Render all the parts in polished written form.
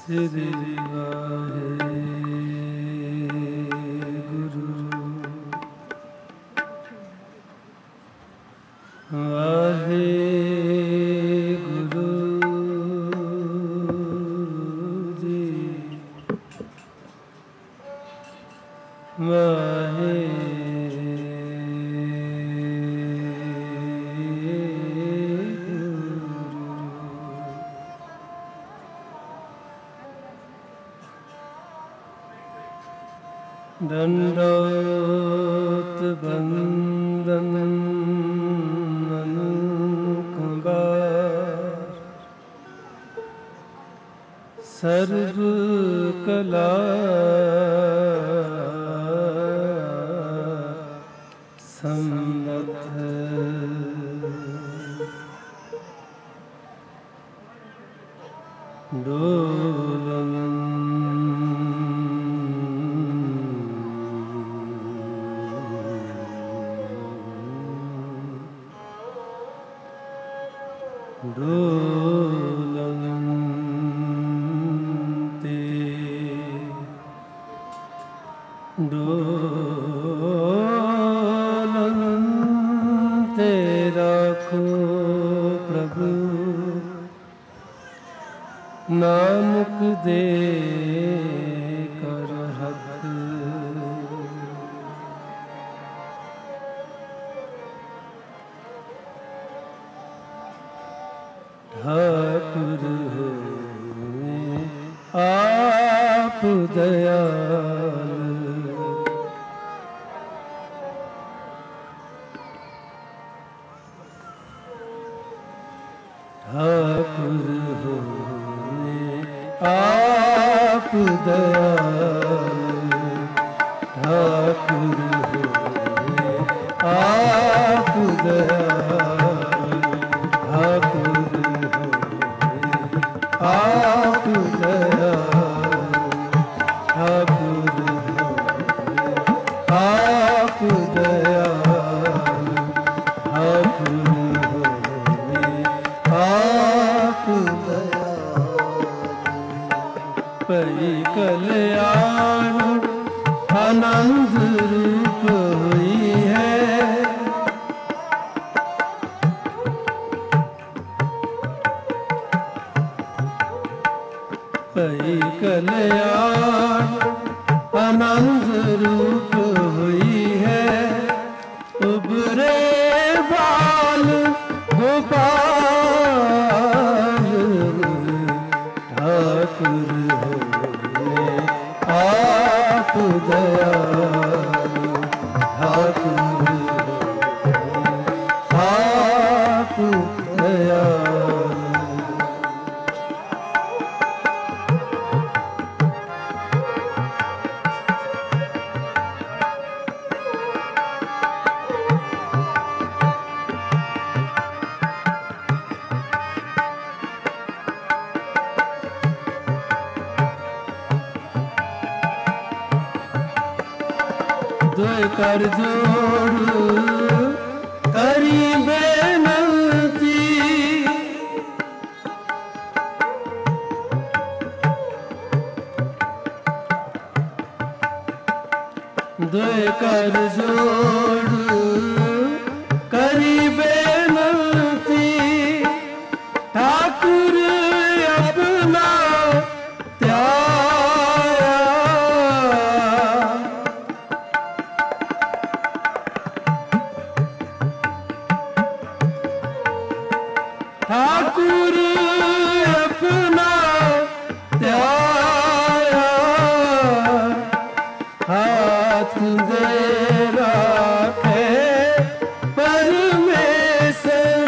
श्री वाहे गुरु वाहे गुरु जी वाहे दंडोत बंदन अनंकबार सर्व कला सम्मत डोलन डोलन्ते डोलन्ते राखो प्रभु नानक दे कर हक ठाकुर हो आप दयाल ठाकुर हो आप दयाल ठाकुर हो आप दयाल ठाकुर आप दयाल ठाकुर आप दयाल ठाकुर आप दयाल पै कल्याण आनंद रूप हुई है पै कल्याण आनंद रूप हुई है उबरे बाल गोपाल ठाकुर हो आप दयाल ठाकुर हो आप दयाल कर जोड़ करी बेनती दो कर जोड़ करी बेनती ठाकुर अपना ठाकुर अपना त्याया हाथ दे राखे परमेश्वर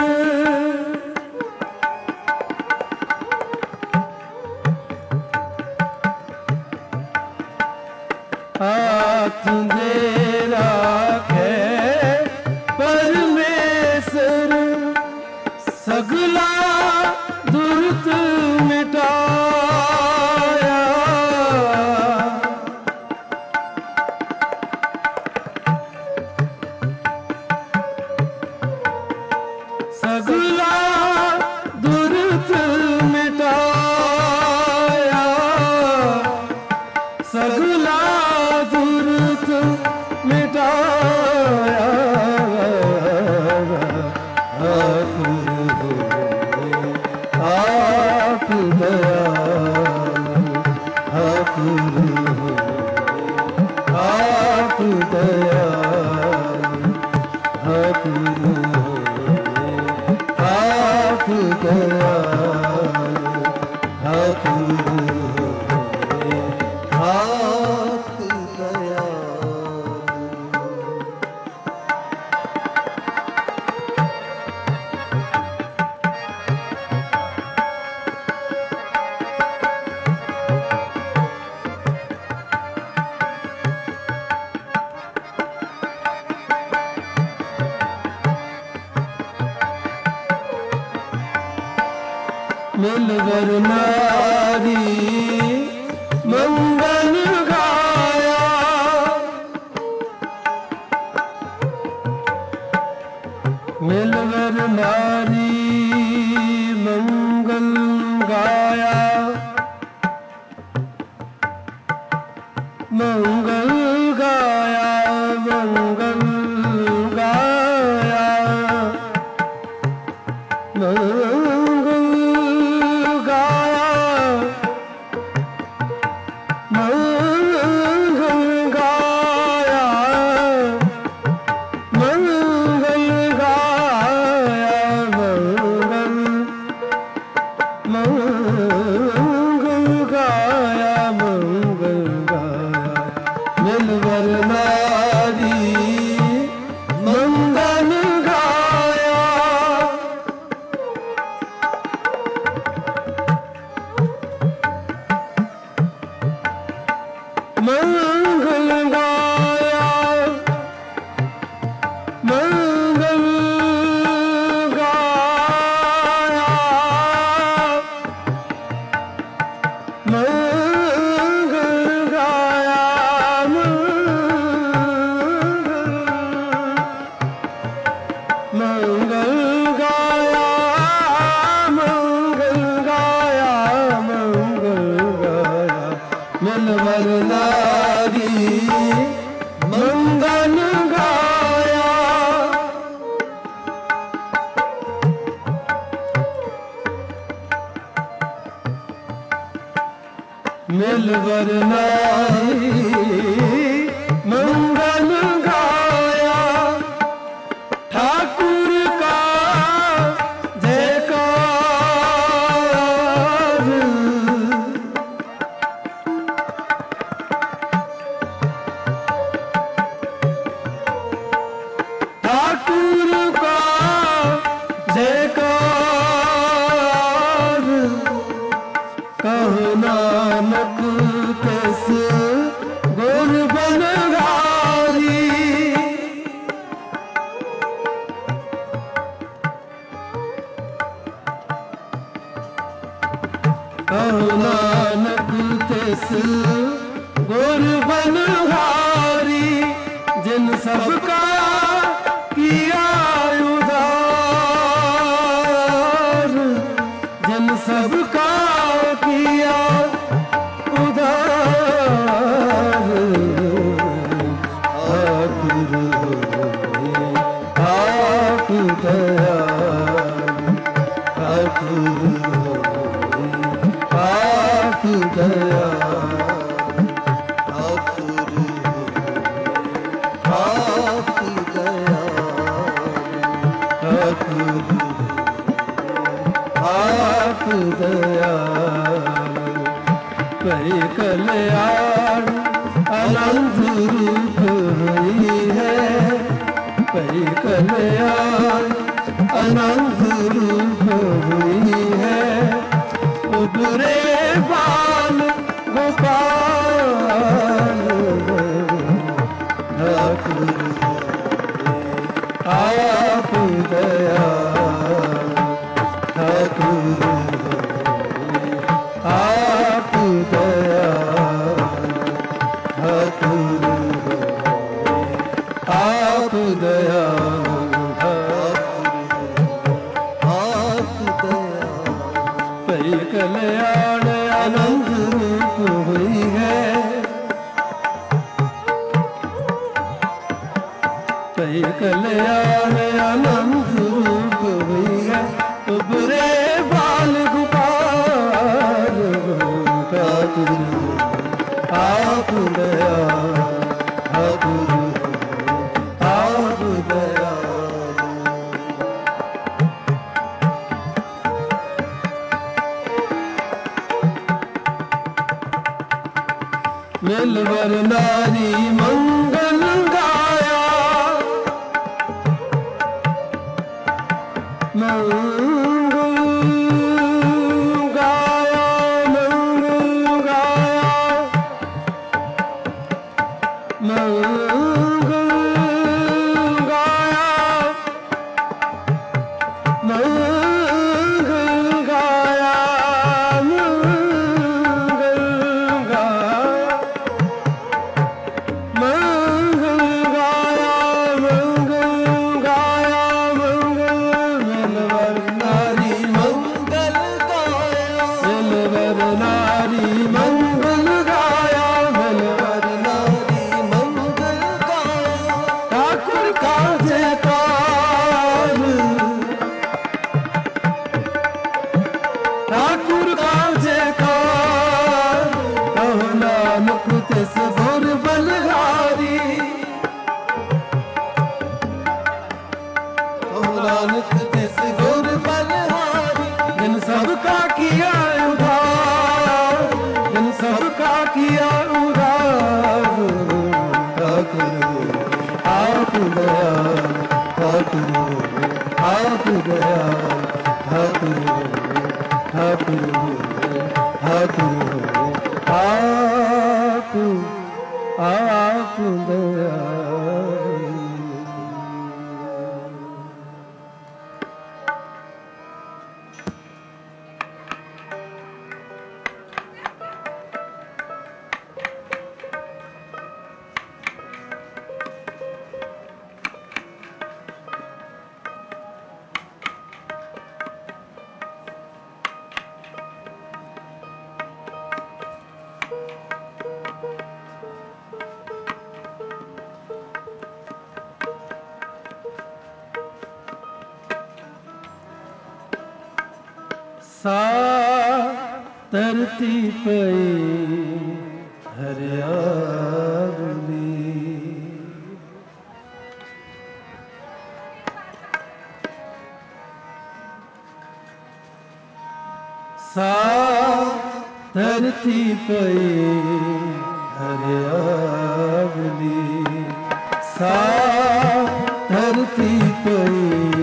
हाथ दे राखे परमेश्वर सगला दुर्त मिटाया सगला दुर्त मिटाया मिलवर नारी मंगल गाया, मिलवर नारी मंगल गाया, मंगल गाया, मंगल गाया, मंगल गाया, मंगल गाया, मंगल गाया, मंगल गाया, मंगल गाया, मिलवर नारी मंगल गाया, मंगल गाया, मंगल गाया, मंगल गाया, मंगल गाया, मंगल गाया, मंगल गाया, मिलवर नारी मंगल गाया, मिलवर नारी मंगल गाया, ठाकुर का जयकार, ठाकुर का जयकार, कहो नानक किस गुर बनहारी, कहो नानक किस गुर बनहारी, जिन सबका किया उधार, जिन सबका किया उधार, ठाकुर होए आप दयाल, ठाकुर होए आप दयाल, ठाकुर आप दयाल, ठाकुर आप दयाल, कई कल्याण अनंत रूप हुई है, कई कल्याण अनंत रूप हुई है, उबरे बाल गोपाल, ठाकुर आप दयाल, ठाकुर आप दयाल, ठाकुर आप दयाल, आप दयाल, कई कल्याण आनंद रूप हुई है, कई कल्याण आनंद रूप हुई है, उबरे बाल गोपाल, ठाकुर आप दयाल, ठाकुर आप दयाल, ਮਿਲ ਵਰ ਨਾਰੀ ਮੰਗਲ ਗਾਇਆ ਮੰਗਲ ਗਾਇਆ ਮੰਗਲ ਗਾਇਆ ਮੰਗਲ ਗਾਇਆ ਮੰਗਲ ਗਾਇਆ ठाकुर का जयकार कहो नानक तिस गुर बलिहारी कहो नानक तिस गुर बलिहारी जिन सबका किया उधार जिन सबका किया उधार ठाकुर आप दयाल ठाकुर आप दयाल ठाकुर ठाकुर ठाकुर आप दयाल। सा धरती पई हरियाली सा धरती पई हरियाली सा धरती पई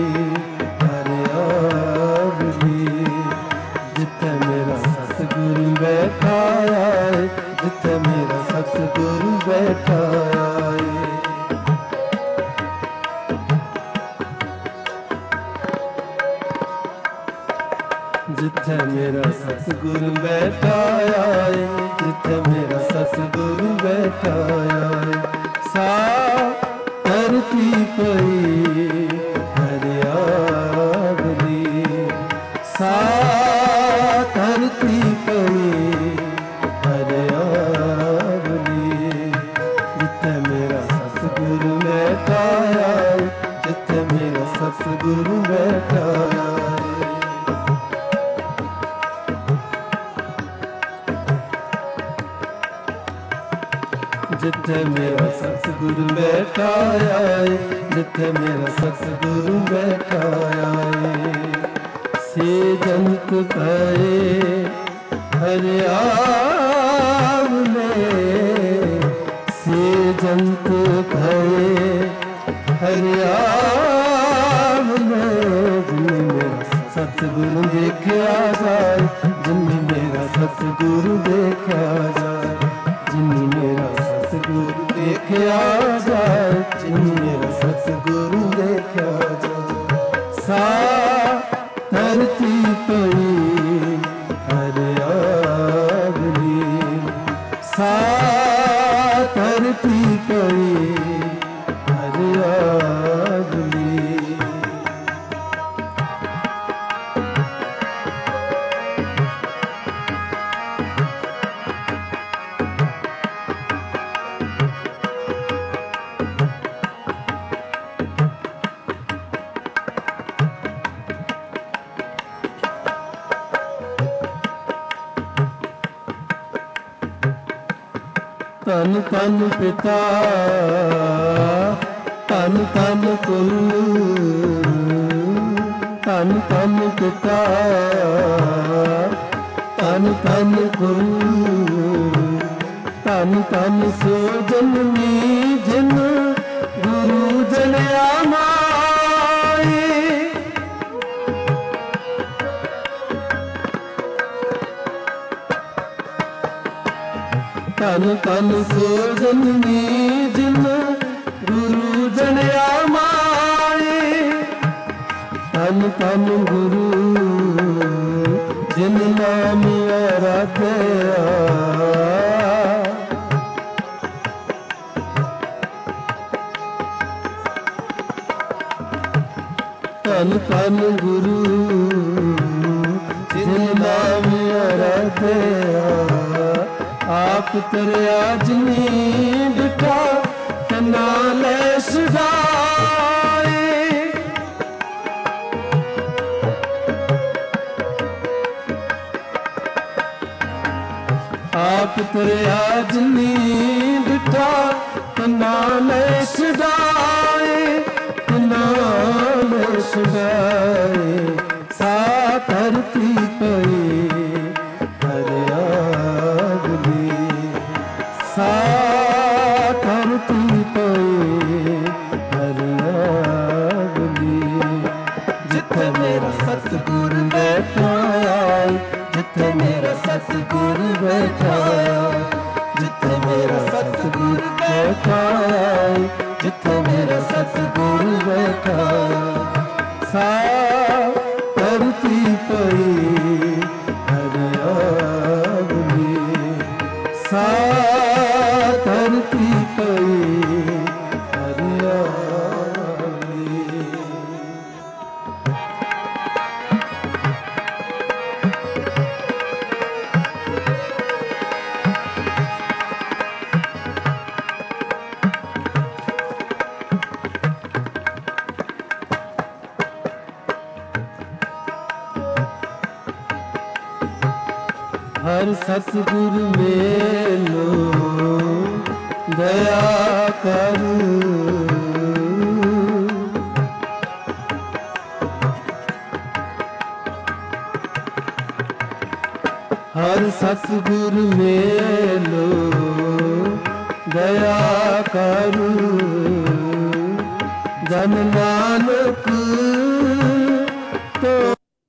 जिथे मेरा सतगुरु बैठा है जिथे मेरा सतगुरु बैठा है जिथे मेरा सतगुरु बैठा है जिथे मेरा सतगुरु बैठा है सा धरती पई हरियाली सा धरती पई हरियाली जिथे मेरा सतगुरु बैठा है जिथे मेरा सतगुरु बैठा है जिथे मेरा सतगुरु बैठा है जिथे मेरा सतगुरु बैठा है से जंत भये हरियावले से जंत भये हरियावले जिन्हें मेरा सतगुरु देखा जाए जिन्हें मेरा सतगुरु देखा जाए जिन्हें मेरा सतगुरु देखा जाए जिन्हें मेरा सतगुरु देखा जाए सा धरती पई हरियाली सा धरती पई हरियाली तन तन पिता तन तन कुल तन तन पिता तन तन कुल तन ਤਨ ਤਨ ਸੋ ਜਨਮੀ ਜਿਨ ਗੁਰੂ ਜਨਿਆ ਮਾਏ। ਤਨ ਤਨ ਸੋ ਜਨਮੀ ਜਿਨ ਗੁਰੂ ਜਨਿਆ ਮਾਏ। ਤਨ ਤਨ ਗੁਰੂ ਜਿਨ ਨਾਮ ਆਰਾਧਿਆ। ਤਨ ਤਨ ਗੁਰੂ ਜਿਨ ਨਾਮ ਆਰਾਧਿਆ। ਆਪ ਤਰਿਆ ਜਿਨੀ ਬਿਠਾ ਤਨਾ ਲੈ ਸਦਾਏ। ਆਪ ਤਰਿਆ ਜਿਨੀ ਬਿਠਾ ਤਨਾ ਲੈ ਸਦਾਏ। ਤਨਾ ਲੈ ਸਦਾਏ। ਸਾ ਧਰਤੀ ਪਈ ਹਰਿਆਵਲੀ। ਸਾ ਧਰਤੀ ਪਈ ਹਰਿਆਵਲੀ। ਜਿੱਥੇ ਮੇਰਾ ਸਤਿਗੁਰ ਬੈਠਾ ਆਏ। ਜਿੱਥੇ ਮੇਰਾ ਸਤਿਗੁਰ ਬੈਠਾ ਆਏ। ਜਿੱਥੇ ਮੇਰਾ ਸਤਿਗੁਰ ਬੈਠਾ ਆਏ। ਜਿੱਥੇ ਮੇਰਾ ਸਤਿਗੁਰ ਬੈਠਾ ਆਏ। ਸਾ ਧਰਤੀ ਪਈ ਹਰਿਆਵਲੀ। ਸਾ ਧਰਤੀ ਪਈ ਹਰਿਆਵਲੀ। ਹਰ ਸਤਿਗੁਰ ਮੇਲੋ ਦਇਆ ਕਰ। ਹਰ ਸਤਿਗੁਰ ਮੇਲੋ ਦਇਆ ਕਰ। ਜਨ ਨਾਨਕ ਤੋ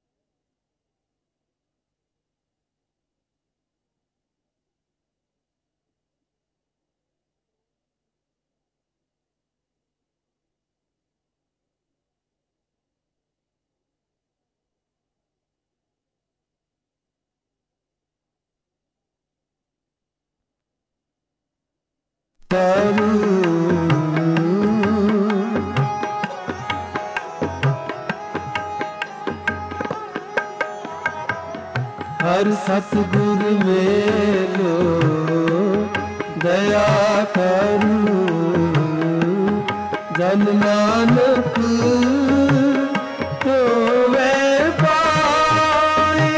ਹਰ ਸਤਿਗੁਰ ਮੇਲੋ ਦਇਆ ਕਰੂ। ਜਨ ਨਾਨਕ ਹੋਵੇ ਪਾਏ।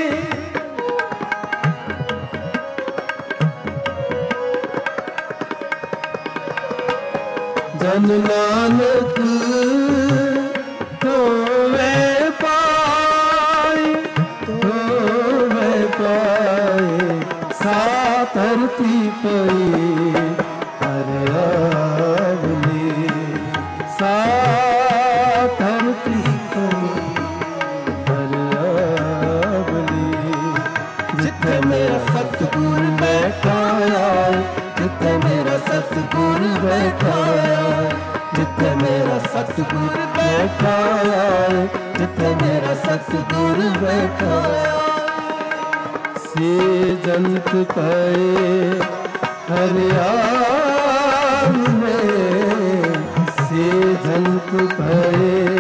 ਜਨ ਨਾਨਕ ਹੋਵੇ ਪਾਏ। ਹੋਵੇ ਪਾਏ। ਸਾ ਧਰਤੀ ਪਈ ਹਰਿਆਵਲੀ। ਸਾ ਧਰਤੀ ਪਈ ਹਰਿਆਵਲੀ। ਜਿੱਥੇ ਮੇਰਾ ਸਤਿਗੁਰ ਬੈਠਾ ਆਏ। ਜਿੱਥੇ ਮੇਰਾ ਸਤਿਗੁਰ ਬੈਠਾ ਆਏ। ਜਿੱਥੇ ਮੇਰਾ ਸਤਿਗੁਰ ਬੈਠਾ ਆਏ। ਜਿੱਥੇ ਮੇਰਾ ਸਤਿਗੁਰ ਬੈਠਾ ਆਏ। ਸੇ ਜੰਤ ਪਏ ਹਰਿਆਵਲੀ। ਸੇ ਜੰਤ ਪਏ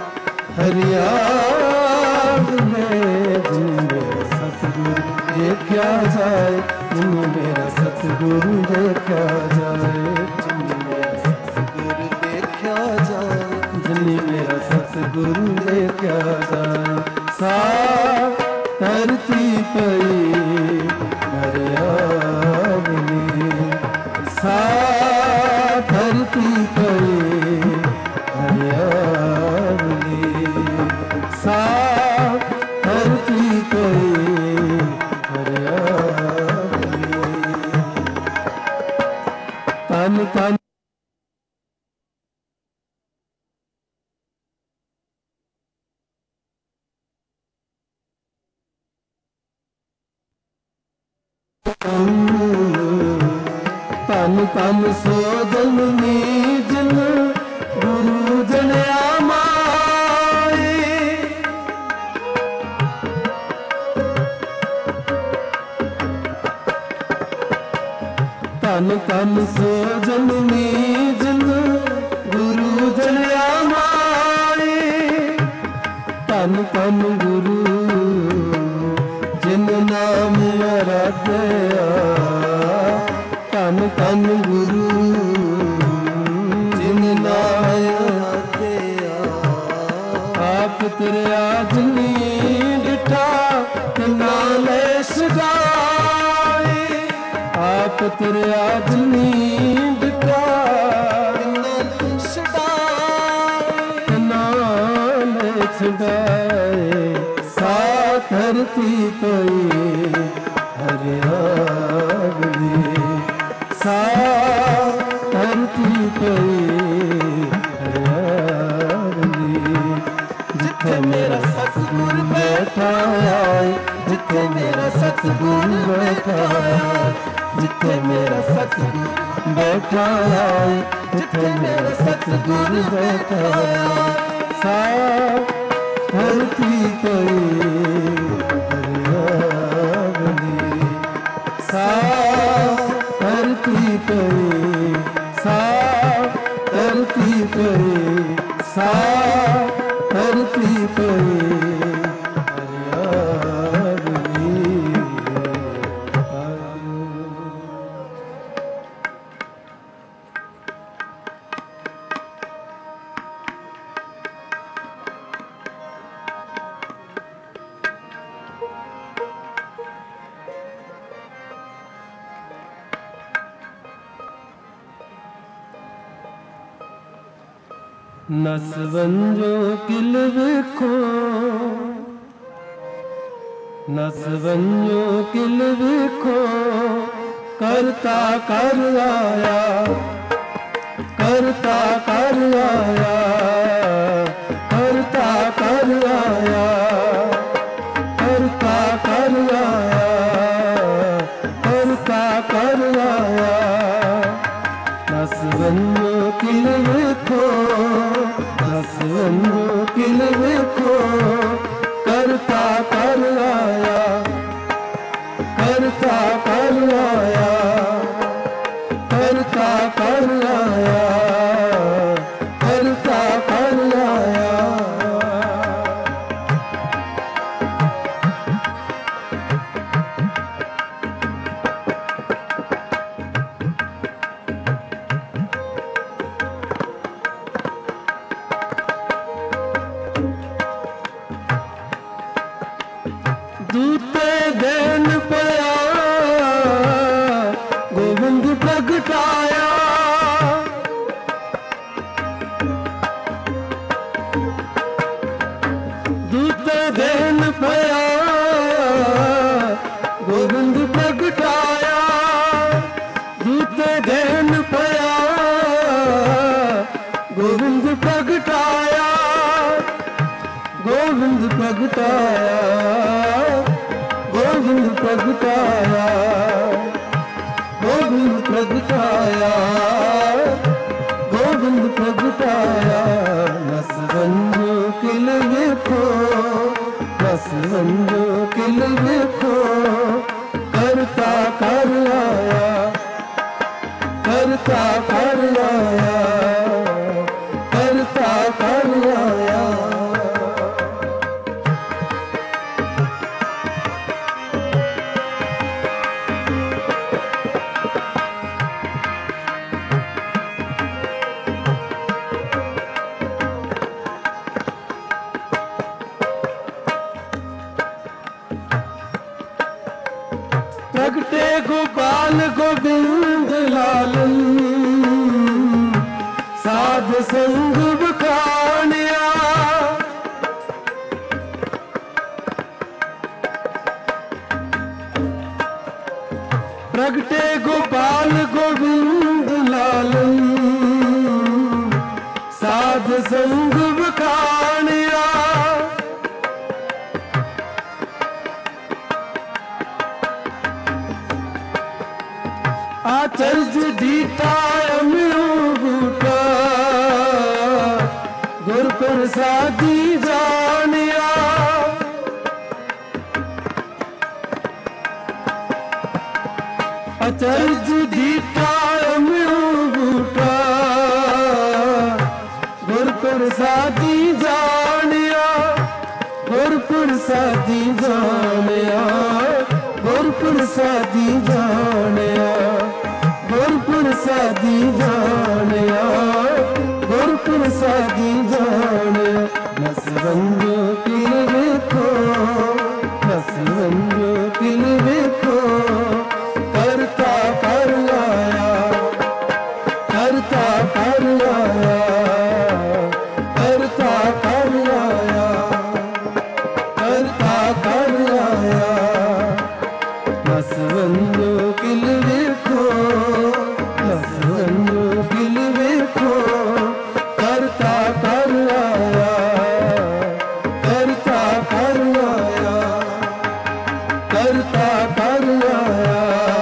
ਹਰਿਆਵਲੀ। ਜਿਨ ਮੇਰਾ ਸਤਿਗੁਰ ਦੇਖਿਆ ਜਾਏ। ਜਿਨ ਮੇਰਾ ਸਤਿਗੁਰ ਦੇਖਿਆ ਜਾਏ। ਜਿਨ ਮੇਰਾ ਸਤਿਗੁਰ ਦੇਖਿਆ ਜਾਏ। ਜਿਨ ਮੇਰਾ ਸਤਿਗੁਰ ਦੇਖਿਆ ਜਾਏ। ਸਾ ਧਰਤੀ ਪਈ ਹਰਿਆਵਲੀ। ਸਾ ਧਰਤੀ ਪਈ ਹਰਿਆਵਲੀ। ਸਾ ਧਰਤੀ ਪਈ ਹਰਿਆਵਲੀ। ਤਨ ਤਨ ਤਨ ਤਨ ਸੋਜਨ ਨੀਜਨ ਗੁਰੂ ਜਨਿਆ ਮਾਏ ਤਨ ਤਨ ਸੋਜਨ ਨੀਜਨ ਗੁਰੂ ਜਨਿਆ ਮਾਏ ਤਨ ਤਨ ਗੁਰੂ ਜਿਨ ਨਾਮ ਅਰਾਧਿਆ ਤਨ ਤਨ ਗੁਰੂ ਜਿਨ ਨਾਮ ਅਰਾਧਿਆ ਆਪ ਤੇਰਾ ਜਿਨੀ ਡਿਠਾ ਤਿਨਾ ਲੈ ਸਜਾਏ ਆਪ ਤੇਰਾ ਜਿਨੀ ਡਿਠਾ ਤਿਨਾ ਲੈ ਸਜਾਏ ਤਿਨਾ ਲੈ ਸਜਾਏ ਸਾ ਧਰਤੀ ਪਈ ਹਰਿਆਵਲੀ ਸਾ ਧਰਤੀ ਪਈ ਹਰਿਆਵਲੀ ਜਿੱਥੇ ਮੇਰਾ ਸਤਿਗੁਰ ਬੈਠਾ ਆਏ ਜਿੱਥੇ ਮੇਰਾ ਸਤਿਗੁਰ ਬੈਠਾ ਆਏ ਜਿੱਥੇ ਮੇਰਾ ਸਤਿਗੁਰ ਬੈਠਾ ਆਏ ਜਿੱਥੇ ਮੇਰਾ ਸਤਿਗੁਰ ਬੈਠਾ ਆਏ ਸਾ ਧਰਤੀ ਪਈ ਹਰਿਆਵਲੀ ਸਾ ਧਰਤੀ ਪਈ ਸਾ ਧਰਤੀ ਪਈ ਸਾ ਧਰਤੀ ਪਈ ਨਸ ਵੰਜੋ ਕਿਲ ਵੇਖੋ ਨਸ ਵੰਜੋ ਕਿਲ ਵੇਖੋ ਕਰਤਾ ਕਰ ਆਇਆ ਕਰਤਾ ਕਰ ਆਇਆ ਕਰਤਾ ਕਰ ਆਇਆ ਕਰਤਾ ਕਰ ਆਇਆ ਕਰਤਾ ਕਰ ਆਇਆ ਨਸ ਵੰਜੋ ਕਿਲ ਵੇਖੋ ਨਸ ਵੰਜੋ ਕਿਲ ਵੇਖੋ ਕਰਤਾ ਕਰ ਆਇਆ ਕਰਤਾ ਕਰ ਆਇਆ ਕਰਤਾ ਕਰ ਆਇਆ ਕਰਤਾ ਕਰ ਆਇਆ ਦੂਤੇ ਦੇਨ ਪਿਆ ਗੋਬਿੰਦ ਪ੍ਰਗਟਾਇਆ ਦੂਤੇ ਦੇਨ ਪਿਆ ਗੋਬਿੰਦ ਪ੍ਰਗਟਾਇਆ ਦੂਤੇ ਦੇਨ ਪਿਆ ਗੋਬਿੰਦ ਪ੍ਰਗਟਾਇਆ ਗੋਬਿੰਦ ਪ੍ਰਗਟਾਇਆ ਗੋਬਿੰਦ ਪ੍ਰਗਟਾਇਆ ਗੋਬਿੰਦ ਪ੍ਰਗਟਾਇਆ ਗੋਬਿੰਦ ਪ੍ਰਗਟਾਇਆ ਨਸ ਵੰਜੋ ਕਿਲ ਵੇਖੋ ਨਸ ਵੰਜੋ ਕਿਲ ਵੇਖੋ ਕਰਤਾ ਕਰ ਆਇਆ ਕਰਤਾ ਕਰ ਆਇਆ ਕਰਤਾ ਕਰ ਆਇਆ ਪ੍ਰਗਟੇ ਗੋਪਾਲ ਗੋਬਿੰਦ ਲਾਲਨ ਸਾਧ ਸੰਗ ਬਖਾਣਿਆ ਪ੍ਰਗਟੇ ਗੋਪਾਲ ਗੋਬਿੰਦ लालन साध संग बखानिया आचर्ज डीटा अम्यू बूटा गुर प्रसादी जानिया अचर्ज डीटा अम्यू बूटा गुर प्रसादी जानिया गुर प्रसादी जानिया गुर प्रसादी जानिया गुर प्रसादी जानिया गुर प्रसादी जानिया नसरंग किल वेखो नसरंग किल वेखो करता कर आया करता कर आया करता कर आया करता कर आया नसरंग किल वेखो नसरंग किल वेखो करता कर आया करता कर आया करता कर आया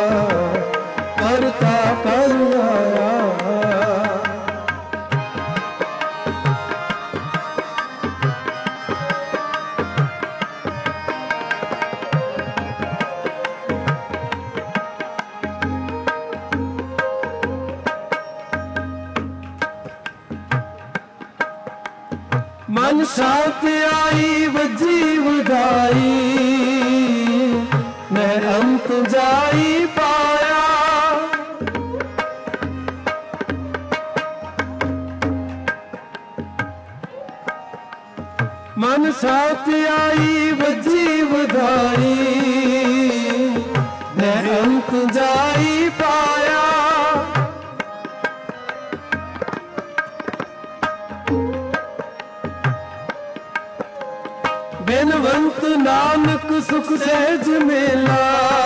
करता कर आया मन शांत आई वजी वधाई मैं अंत जाई पाया मन शांत आई वजी वधाई मैं अंत जाई पाया बिनवंत नानक सुख सहज मेला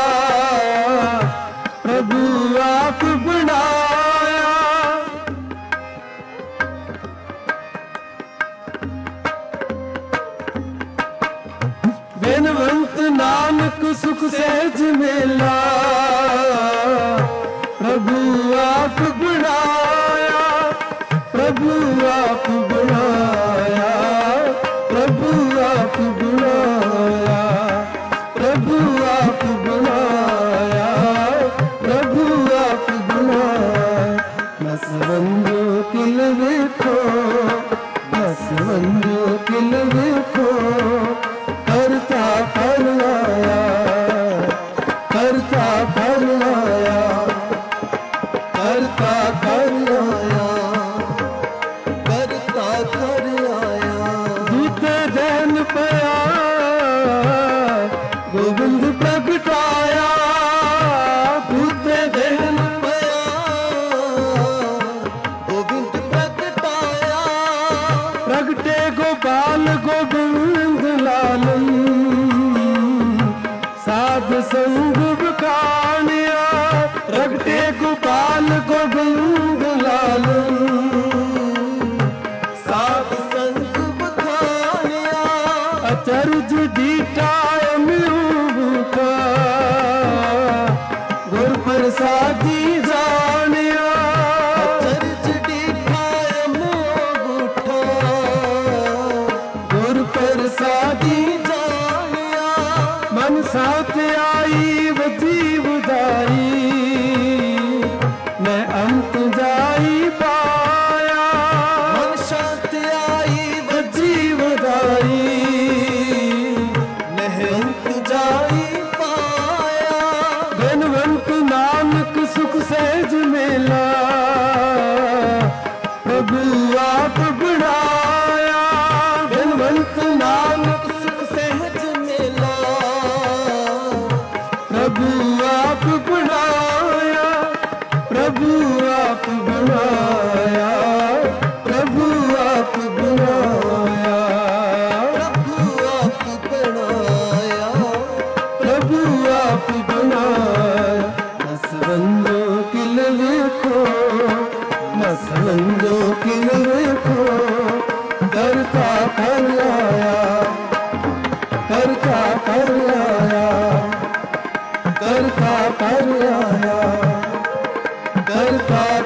प्रभु आप बनाया बिनवंत नानक सुख सहज मेला प्रभु आप बनाया प्रभु आप बनाया प्रभु आप बनाया प्रभु आप बनाया प्रभु आप बनाया नसरंग किल वेखो नसरंग किल वेखो करता कर आया करता कर आया करता कर आया करता कर आया दूते दैन पया गोविंद प्रगटाया दूते दैन पया गोविंद प्रगटाया प्रगटे गोपाल गोविंद लालन साध संग बखानिया प्रगटे गोपाल गोविंद लालन साध संग बखानिया अचरज डीटा अम्यूका गुर प्रसादी जानिया अचरज डीटा अम्यूका गुर प्रसादी जानिया मन साथ आई वजी वधाई मैं अंत जाई पाया मन शांत आई वजी वधाई मैं अंत जाई पाया बिनवंत नानक सुख सहज मेला प्रभु आप बनाया बिनवंत नानक सुख सहज मेला प्रभु आप बनाया प्रभु आप बनाया प्रभु आप बनाया प्रभु आप बनाया प्रभु आप बनाया नसरंग किल वेखो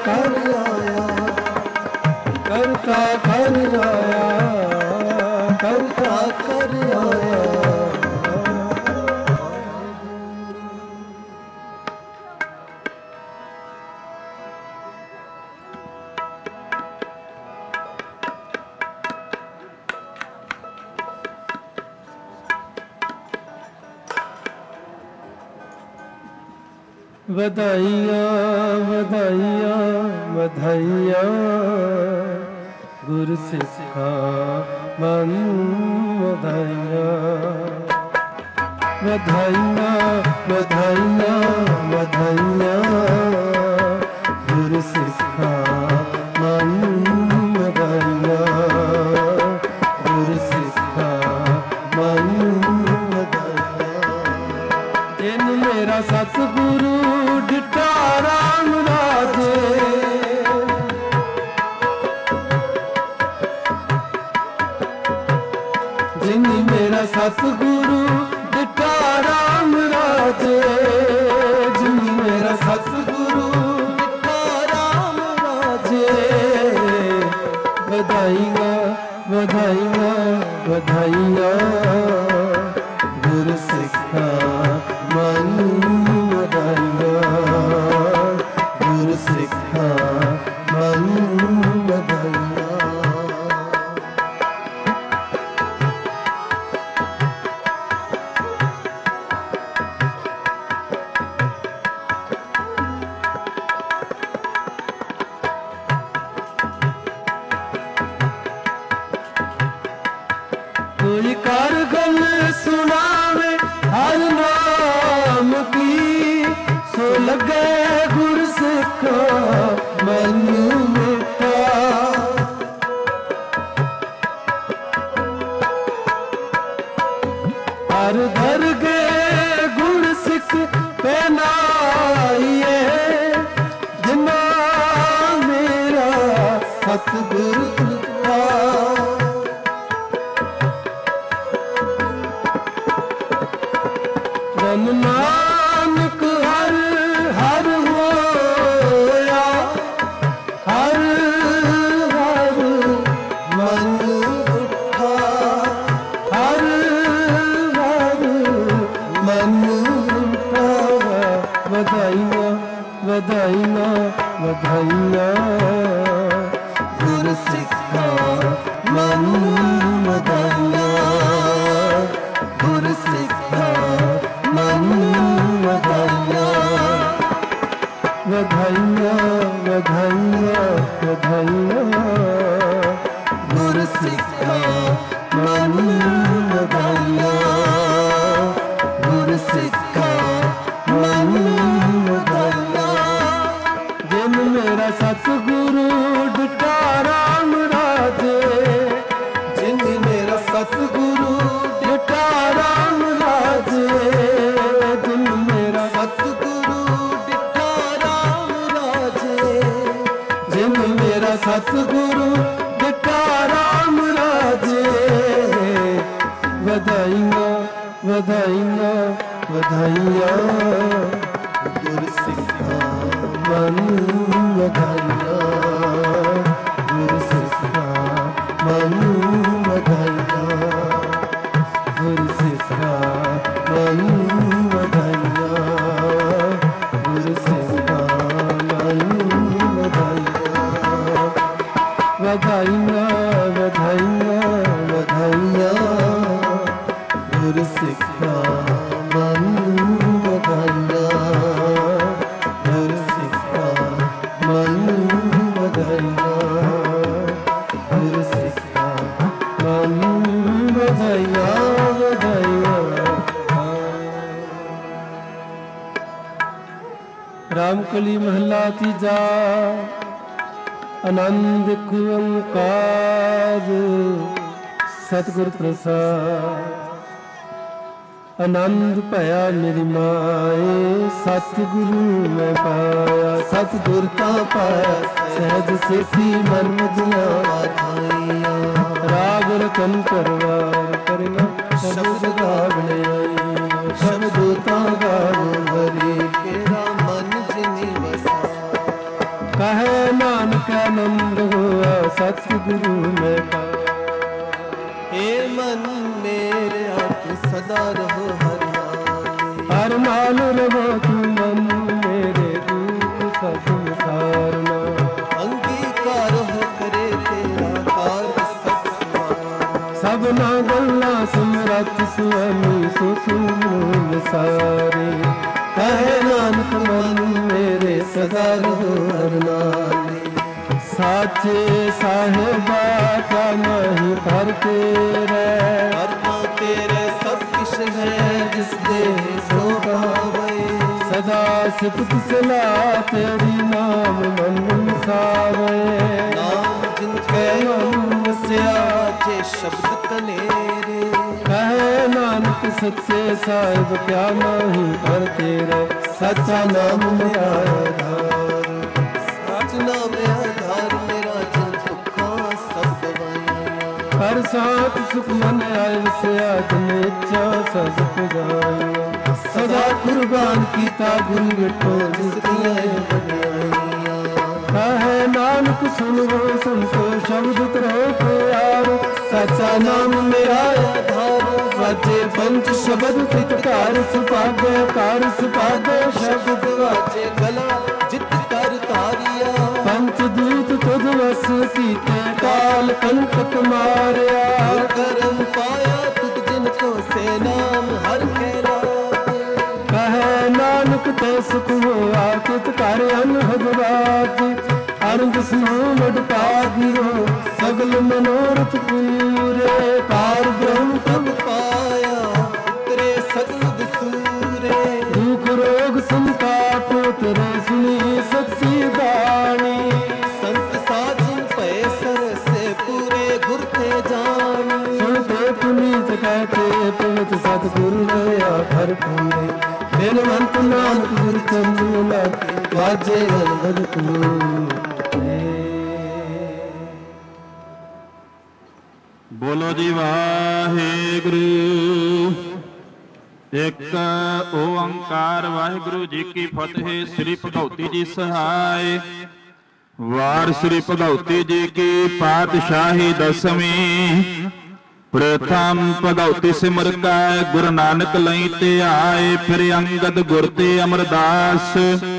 ਕਰ ਆਇਆ, ਕਰਤਾ ਕਰ ਆਇਆ, ਕਰਤਾ ਕਰ ਆਇਆ। ਵਧਾਈਆਂ ਵਧਾਈਆਂ ਵਧਾਈਆਂ ਗੁਰ ਸਿੱਖਾਂ ਮਨ ਵਧਾਈਆਂ, ਵਧਾਈਆਂ ਵਧਾਈਆਂ ਵਧਾਈਆਂ ਗੁਰ ਸਿੱਖਾਂ ਮਨ ਵਧਾਈਆਂ, ਗੁਰ ਸਿੱਖਾਂ ਮਨ ਵਧਾਈਆਂ। ਜਿਨ ਮੇਰਾ ਸਤਿਗੁਰੂ ਡਿਠਾ ਰਾਮ ਰਾਜੇ, ਜਿਨ ਮੇਰਾ ਸਤਿਗੁਰੂ ਡਿਠਾ ਰਾਮ ਰਾਜੇ, ਜਿਨ ਮੇਰਾ ਸਤਿਗੁਰੂ ਡਿਠਾ ਰਾਮ ਰਾਜੇ। ਵਧਾਈਆਂ ਵਧਾਈਆਂ ਵਧਾਈਆਂ ਗੁਰ ਸਿੱਖਾਂ ਮਨ ਵਧਾਈਆਂ, ਗੁਰ ਸਿੱਖਾਂ ਮਨ ਵਧਾਈਆਂ। ਕੋਈ ਕਰ ਗੱਲ ਸੁਣਾਵੇ ਹਰ ਨਾਮ ਕੀ, ਸੋ ਲੱਗੇ ਗੁਰ ਸਿੱਖਾਂ ਮਨ ਮਿੱਠਾ। ਹਰ ਦਰਗੇ ਗੁਰ ਸਿੱਖ ਪਹਿਨਾਈਏ, ਜਿਨਾ ਮੇਰਾ ਸਤਿਗੁਰ ਦਿੱਤਾ। ਜਨ ਨਾਨਕ ਹਰ ਹਰ ਹੋਇਆ, ਹਰ ਹਰ ਮਨ ਉੱਠਾ, ਹਰ ਹਰ ਮਨ ਉੱਠਾ। ਵਧਾਈਆਂ ਵਧਾਈਆਂ ਵਧਾਈਆਂ ਗੁਰ ਸਿੱਖਾਂ ਮਨ ਵਧਾਈਆਂ, ਗੁਰ ਸਿੱਖਾਂ ਮਨ ਵਧਾਈਆਂ। ਵਧਾਈਆਂ ਵਧਾਈਆਂ ਵਧਾਈਆਂ ਗੁਰ ਸਿੱਖਾਂ ਮਨ ਵਧਾਈਆਂ, ਗੁਰ ਸਿੱਖਾਂ ਮਨ ਵਧਾਈਆਂ। ਜਿਨ ਮੇਰਾ ਸਤਿਗੁਰੂ ਡਿਠਾ ਰਾਮ ਰਾਜੇ, ਜਿਨ ਮੇਰਾ ਸਤਿਗੁਰੂ ਡਿਠਾ ਰਾਮ ਰਾਜੇ, ਜਿਨ ਮੇਰਾ ਸਤਿਗੁਰੂ ਡਿਠਾ ਰਾਮ ਰਾਜੇ, ਜਿਨ ਮੇਰਾ ਸਤਿਗੁਰੂ ਡਿਠਾ ਰਾਮ ਰਾਜੇ। ਵਧਾਈਆਂ ਵਧਾਈਆਂ ਵਧਾਈਆਂ ਗੁਰ ਸਿੱਖਾਂ ਮਨ ਵਧਾਈਆਂ, ਗੁਰ ਸਿੱਖਾਂ ਮਨ ਵਧਾਈਆਂ, ਗੁਰ ਸਿੱਖਾਂ ਮਨ ਵਧਾਈਆਂ, ਗੁਰ ਸਿੱਖਾਂ ਮਨ ਵਧਾਈਆਂ। ਵਧਾਈਆਂ ਵਧਾਈਆਂ ਵਧਾਈਆਂ ਗੁਰ ਸਿੱਖਾਂ ਮਨ ਵਧਾਈਆਂ, ਗੁਰ ਸਿੱਖਾਂ ਮਨ ਵਧਾਈਆਂ, ਗੁਰ ਸਿੱਖਾਂ ਮਨ ਵਧਾਈਆਂ ਵਧਾਈਆਂ। ਰਾਮਕਲੀ ਮਹੱਲਾ ਤੀਜਾ। ਆਨੰਦ ਇੱਕ ਓੰਕਾਰ ਸਤਿਗੁਰ ਪ੍ਰਸਾਦ। ਆਨੰਦ ਭਇਆ ਮੇਰੀ ਮਾਏ, ਸਤਿਗੁਰੂ ਮੈਂ ਪਾਇਆ। ਸਤਿਗੁਰ ਤਾਂ ਪਾਇਆ ਸਹਿਜ ਸੇਖੀ ਮਨ ਮਜੀਆਂ ਆਧਾਈਆਂ। ਰਾਗ ਰਤਨ ਪਰਵਾਰ ਕਰਿਆ ਸ਼ਬਦ ਗਾਵਣ ਆਈ। ਸ਼ਬਦ ਤਾਂ ਗਾਵੋ ਹਰੀ ਕੇਰਾ ਮਨ ਜਿਨੀ ਵਸਾ। ਕਹੇ आनंद हुआ सतगुरु में का। हे मन मेरे तू सदा रहो हर नाम, हर नाम रहो तू मन मेरे रूप सब संसारना। अंगीकार हो करे तेरा कार्य सब सुहाना, सबना गल्ला सुमरत सुअमी सुसुमूल सारे। कहे नानक मन मेरे सदा रहो हर नाम, साचे साहेबा का नहीं कर तेरे। करना तेरे सब किश है जिस दे सो पावे, सदा सिफत सला तेरी नाम मन सावे। नाम जिनके मन बसिया जे शब्द कनेरे, कहे नानक सच्चे साहिब क्या नहीं कर तेरे। सच्चा नाम मेरा आधार, सच नाम आधार मेरा जन दुखा सब गवाइया। हर साथ सुख मन आय से आत्म इच्छा सजक जाइया। सदा कुर्बान कीता गुरु मिठो जिसदियां बड़ियाइया। कहे नानक सुनो संतो शब्द करो प्यार, सच्चा नाम मेरा आधार। वाजे पंच शब्द चितकार सुपागे कार सुपागे शब्द वाजे गला जित कर तारिया, पंच दूत तुझ वस कीते काल कंटक मारिया। करम पाया तुझ जिनको से नाम हर खेला, कहे नानक ते सुख हुआ कित कर अनहदवाद। अरंग सुनो मड पागिरो सगल मनोरथ पूरे। पार ब्रह्म तब पाया उतरे सगल दसूरे, दुख रोग संताप तेरे सुनी सच्ची बाणी। संत साजन पे सर से पूरे गुरते जान, सुनते पुनीत कहते पवित सतगुरु नया घर पूरे। बिनवंत नानक गुरु चंद्र वाजे अनहद पूरे। बोलो जी वाहेगुरु। एक ओंकार वाहिगुरु जी की फतेह। श्री भगवती जी सहाय। वार श्री भगवती जी की पातशाही दसवीं। प्रथम भगवती सिमर का गुरु नानक लई ते आए। फिर अंगद गुर ते अमरदास,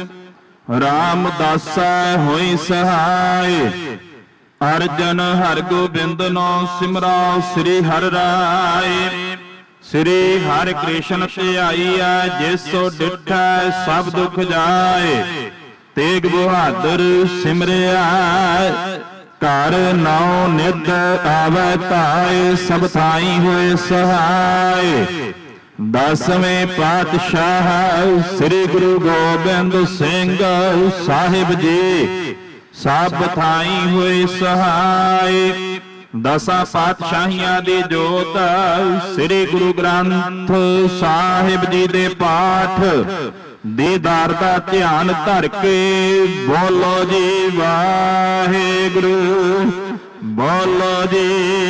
रामदासा होई सहाय। अर्जन हर गोबिंद नो सिमराओ श्री हर राय। श्री हर कृष्ण ध्याईया जिसो डिठा सब दुख जाए। तेग बहादुर सिमरिया घर नौ नित आवे ताए। सब थाई होए सहाय। दसवें पातशाह श्री गुरु गोबिंद सिंह साहिब जी सब थाई होए सहाय। दसा पातशाहियां दी जोत श्री गुरु ग्रंथ साहिब जी दे पाठ। दीदार दा ध्यान धर के बोलो जी वाहेगुरु। बोलो जी।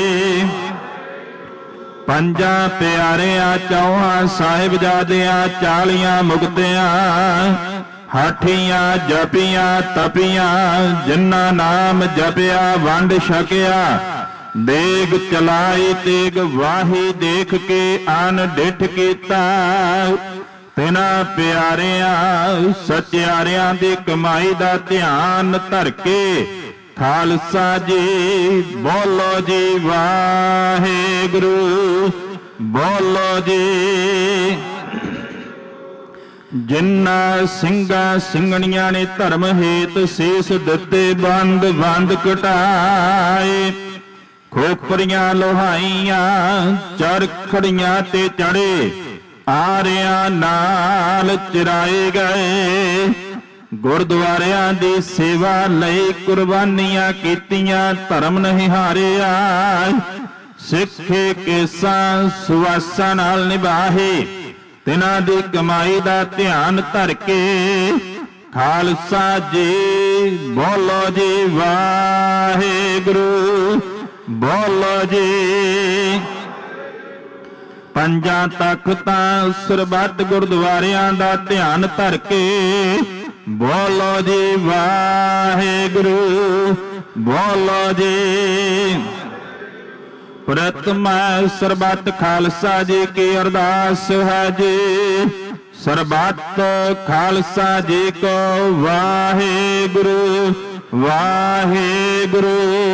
पंजा प्यारियां चौहां साहिबजादियां 40 मुक्तियां। हाठियां जपियां तपियां जिन्ना नाम जपिया वंड छकिया। देग चलाई तेग वाही देख के आन डिठ कीता। तिना प्यारियां सचियारियां दी कमाई दा ध्यान धर के खालसा जी बोलो जी वाहेगुरु। बोलो जी। जिन्ना ਸਿੰਘਾ ਸਿੰਘਣੀਆਂ ने धर्म हेत सीस ਦਿੱਤੇ ਬੰਦ ਬੰਦ ਕਟਾਏ। ਖੋਪਰੀਆਂ ਲੋਹਾਈਆਂ ਚਰਖੜੀਆਂ ਤੇ ਚੜੇ ਆਰਿਆਂ ਨਾਲ ਚਰਾਏ ਗਏ। ਗੁਰਦੁਆਰਿਆਂ ਦੀ ਸੇਵਾ ਲਈ ਕੁਰਬਾਨੀਆਂ ਕੀਤੀਆਂ ਧਰਮ ਨਹੀਂ ਹਾਰਿਆ। ਸਿੱਖੇ ਕੇਸਾਂ ਸੁਆਸਾਂ ਨਾਲ ਨਿਭਾਹੇ तिना दी कमाई दा ध्यान धर के खालसा जी बोलो जी वाहेगुरु। बोलो जी। पंजा तख्तां सरबत गुरुद्वारियां दा ध्यान धर के बोलो जी वाहेगुरु। ਬੋਲੋ ਜੀ। ਪ੍ਰਥਮ ਸਰਬੱਤ ਖਾਲਸਾ ਜੀ ਕੀ ਅਰਦਾਸ ਹੈ ਜੀ। ਸਰਬੱਤ ਖਾਲਸਾ ਜੀ ਕੋ ਵਾਹਿਗੁਰੂ ਵਾਹਿਗੁਰੂ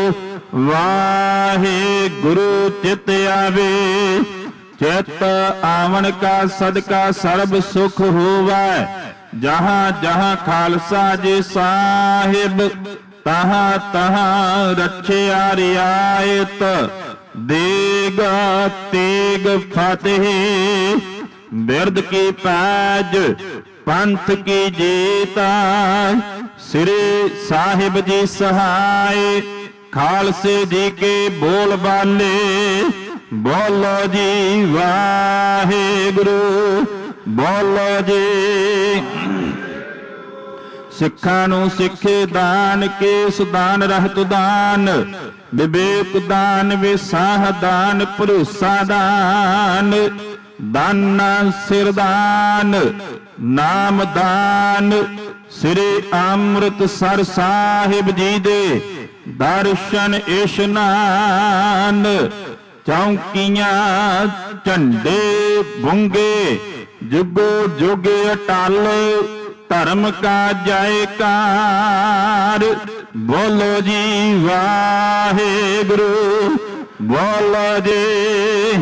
ਵਾਹਿਗੁਰੂ। ਚਿਤ ਆਵੇ ਚਿਤ ਆਵਣ ਕਾ ਸਦਕਾ ਸਰਬ ਸੁਖ ਹੋਵੈ। ਜਹਾਂ ਜਹਾਂ ਖਾਲਸਾ ਜੀ ਸਾਹਿਬ ਤਹਾਂ ਤਹਾਂ ਰਖਿਆ ਰਿਆਇਤ। ਦੇਗ ਤੇਗ ਫਤਿਹ ਬਿਰਦ ਕੀ ਪੈਜ ਪੰਥ ਕੀ ਜੀਤਾ। ਸ੍ਰੀ ਸਾਹਿਬ ਜੀ ਸਹਾਇ ਖਾਲਸੇ ਜੀ ਕੇ ਬੋਲ ਬਾਲੇ। ਬੋਲੋ ਜੀ ਵਾਹਿਗੁਰੂ ਬੋਲੋ ਜੀ। ਸਿੱਖਾਂ ਨੂੰ ਸਿੱਖੇ ਦਾਨ ਕੇਸ ਦਾਨ ਰਹਿਤ ਦਾਨ। ਵਿਵੇਕ ਦਾਨ ਵਿਸਾਹ ਦਾਨ ਭਰੋਸਾ ਦਾਨ। ਦਾਨਾ ਸਿਰ ਦਾਨ ਨਾਮ ਦਾਨ। ਸ੍ਰੀ ਅੰਮ੍ਰਿਤਸਰ ਸਾਹਿਬ ਜੀ ਦੇ ਦਰਸ਼ਨ ਇਸ਼ਨਾਨ। ਚੌਂਕੀਆਂ ਝੰਡੇ ਬੁੰਗੇ ਜੁਗੋ ਜੁਗ ਅਟਲ। ਧਰਮ ਕਾ ਜੈਕਾਰ। ਬੋਲੋ ਜੀ ਵਾਹਿਗੁਰੂ ਬੋਲੋ ਜੀ।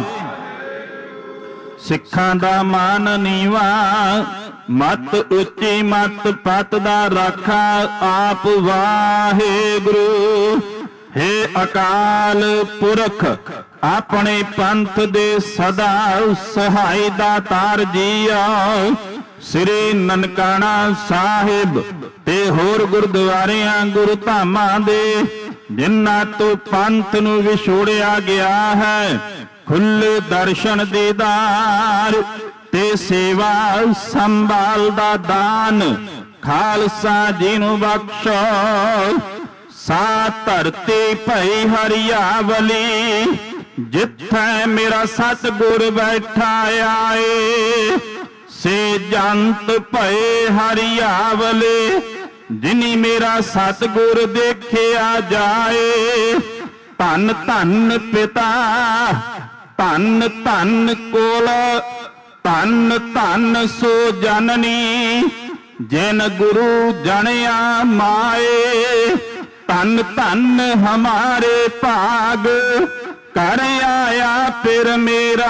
ਸਿੱਖਾਂ ਦਾ ਮਾਨ ਨੀਵਾ ਮਤ ਉੱਚੀ ਮਤ ਪਤ ਦਾ ਰਾਖਾ ਆਪ ਵਾਹਿਗੁਰੂ। ਹੇ ਅਕਾਲ ਪੁਰਖ ਆਪਣੇ ਪੰਥ ਦੇ ਸਦਾ ਸਹਾਈ ਦਾਤਾਰ ਜੀਓ। ਸ੍ਰੀ ਨਨਕਾਣਾ ਸਾਹਿਬ ਤੇ ਹੋਰ ਗੁਰਦੁਆਰਿਆਂ ਗੁਰੂ ਧਾਮਾਂ ਦੇ ਜਿਨ੍ਹਾਂ ਤੋਂ ਪੰਥ ਨੂੰ ਵਿਛੋੜਿਆ ਗਿਆ ਹੈ ਖੁੱਲੇ ਦਰਸ਼ਨ ਦੀਦਾਰ ਤੇ ਸੇਵਾ ਸੰਭਾਲ ਦਾ ਦਾਨ ਖਾਲਸਾ ਜੀ ਨੂੰ ਬਖਸ਼ੋ। ਸਾ ਧਰਤੀ ਭਈ ਹਰਿਆਵਲੀ ਜਿੱਥੇ ਮੇਰਾ ਸਤਿਗੁਰ ਬੈਠਾ ਆਏ। ਸੇ ਜੰਤ ਭਏ ਹਰਿਆਵਲੇ ਜਿਨੀ ਮੇਰਾ ਸਤਿਗੁਰ ਦੇਖਿਆ ਜਾਏ। ਧੰਨ ਧੰਨ ਪਿਤਾ ਧੰਨ ਧੰਨ ਕੋਲ ਧੰਨ ਧੰਨ ਸੋ ਜਨਨੀ ਜਿਨ ਗੁਰੂ ਜਣਿਆ ਮਾਏ। ਧੰਨ ਧੰਨ ਹਮਾਰੇ ਭਾਗ ਕਰ ਆਇਆ ਫਿਰ ਮੇਰਾ।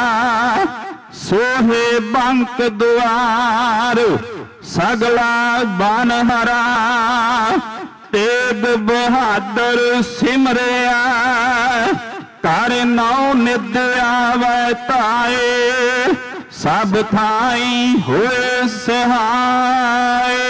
ਸੋਹੇ ਬੰਕ ਦੁਆਰ ਸਗਲਾ ਬਨ ਹਰਾ। ਤੇਗ ਬਹਾਦਰ ਸਿਮਰਿਆ ਕਰ ਨੌ ਨਿਦ ਆਵੈ ਤਾਏ। ਸਭ ਥਾਈ ਹੋਏ ਸਹਾਏ।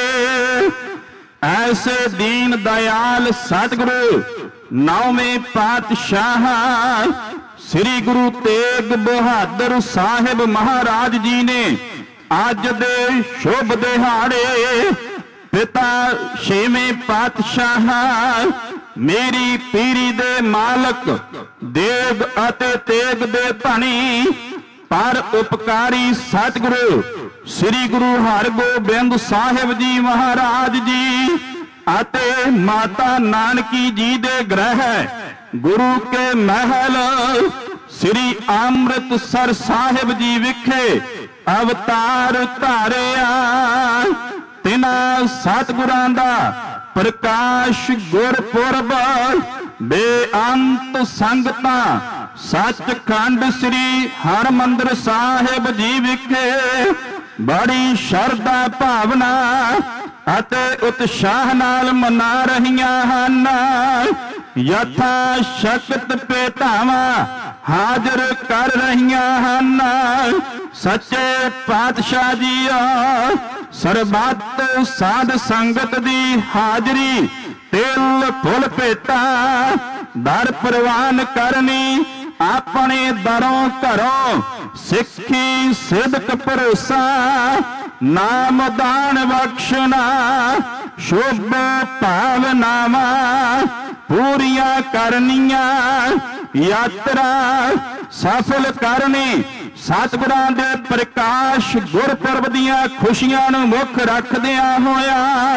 ਐਸੇ ਦੀਨ ਦਇਆਲ ਸਤਿਗੁਰੂ ਨੌਵੇਂ ਪਾਤਸ਼ਾਹ ਸ੍ਰੀ ਗੁਰੂ ਤੇਗ ਬਹਾਦਰ ਸਾਹਿਬ ਮਹਾਰਾਜ ਜੀ ਨੇ ਅੱਜ ਦੇ ਸ਼ੁਭ ਦਿਹਾੜੇ ਪਿਤਾ ਛੇਵੇਂ ਪਾਤਸ਼ਾਹ ਮੇਰੀ ਪੀਰੀ ਦੇ ਮਾਲਕ ਦੇਗ ਅਤੇ ਤੇਗ ਦੇ ਧਣੀ ਪਰ ਉਪਕਾਰੀ ਸਤਿਗੁਰੂ ਸ੍ਰੀ ਗੁਰੂ ਹਰਗੋਬਿੰਦ ਸਾਹਿਬ ਜੀ ਮਹਾਰਾਜ ਜੀ ਅਤੇ ਮਾਤਾ ਨਾਨਕੀ ਜੀ ਦੇ ਗ੍ਰਹਿ ਗੁਰੂ ਕੇ ਮਹਿਲ ਸ੍ਰੀ ਅੰਮ੍ਰਿਤਸਰ ਸਾਹਿਬ ਜੀ ਵਿਖੇ ਅਵਤਾਰ ਧਾਰਿਆ। ਤਿਨਾਂ ਸਤਿਗੁਰਾਂ ਦਾ ਪ੍ਰਕਾਸ਼ ਗੁਰਪੁਰਬ ਬੇਅੰਤ ਸੰਗਤਾਂ ਸੱਚਖੰਡ ਸ੍ਰੀ ਹਰਿਮੰਦਰ ਸਾਹਿਬ ਜੀ ਵਿਖੇ ਬੜੀ ਸ਼ਰਧਾ ਭਾਵਨਾ ਅਤੇ ਉਤਸ਼ਾਹ ਨਾਲ ਮਨਾ ਰਹੀਆਂ ਹਨ। ਯਥਾ ਸ਼ਕਤ ਭੇਟਾਵਾਂ ਹਾਜ਼ਰ ਕਰ ਰਹੀਆਂ ਹਨ। ਸੱਚੇ ਪਾਤਸ਼ਾਹ ਜੀਓ ਸਰਬੱਤ ਸਾਧ ਸੰਗਤ ਦੀ ਹਾਜ਼ਰੀ ਤਿਲ ਫੁੱਲ ਭੇਟਾ ਦਰ ਪ੍ਰਵਾਨ ਕਰਨੀ। ਆਪਣੇ ਦਰੋਂ ਘਰੋਂ ਸਿੱਖੀ ਸਿਦਕ ਭਰੋਸਾ ਨਾਮ ਦਾਨ ਬਖਸ਼ਣਾ ਸ਼ੁਭ ਭਾਵਨਾਵਾਂ ਪੂਰੀਆਂ ਕਰਨੀਆਂ। ਯਾਤਰਾ ਸਫਲ ਕਰਨੀ ਸਤਿਗੁਰਾਂ ਦੇ ਪ੍ਰਕਾਸ਼ ਗੁਰਪੁਰਬ ਦੀਆਂ ਖੁਸ਼ੀਆਂ ਨੂੰ ਮੁੱਖ ਰੱਖਦਿਆਂ ਹੋਇਆ